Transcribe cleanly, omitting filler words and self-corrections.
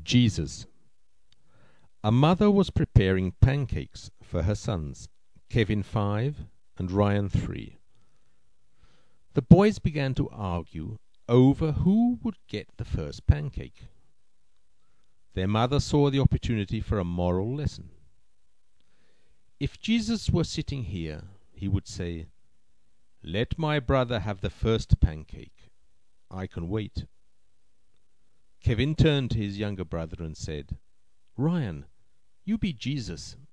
Jesus. A mother was preparing pancakes for her sons, Kevin 5 and Ryan 3. The boys began to argue over who would get the first pancake. Their mother saw the opportunity for a moral lesson. If Jesus were sitting here, he would say, "Let my brother have the first pancake. I can wait." Kevin turned to his younger brother and said, "Ryan, you be Jesus